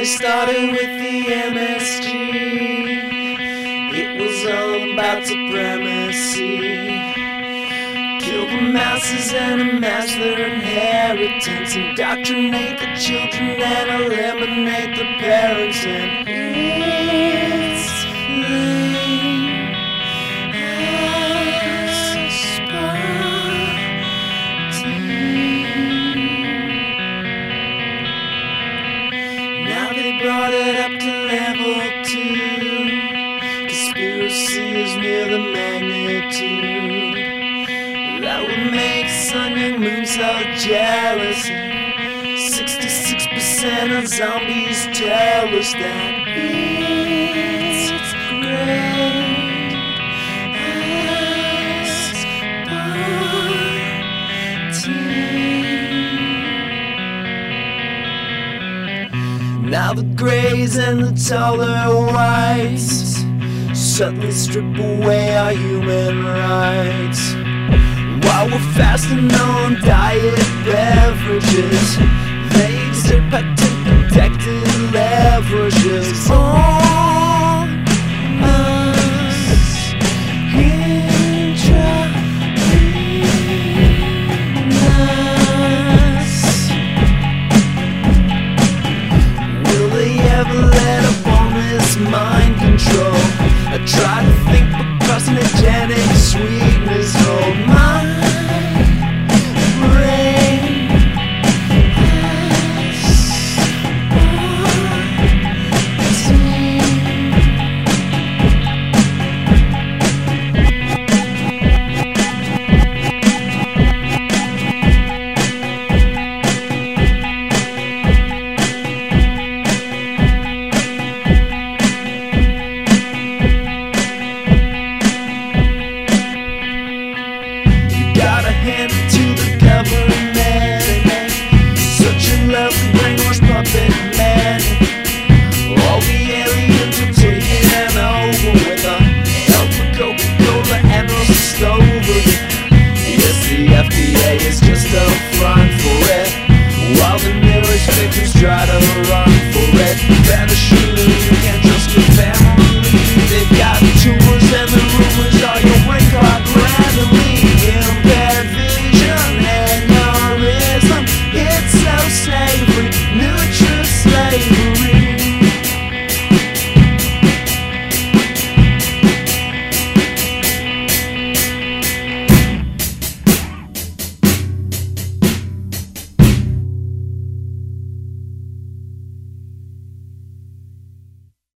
they started with the MSG. It was all about supremacy. Kill the masses and amass their inheritance. Indoctrinate the children and eliminate the parents. And it's lame as Spartan. Now they brought it up to level 2. Conspiracy is near the magnitude that would make Sun and Moon so jealous. And 66% of zombies tell us that it's great as Spartan. Now the greys and the taller whites suddenly strip away our human rights. While we're fasting on diet beverages, they exert patent protected leverages.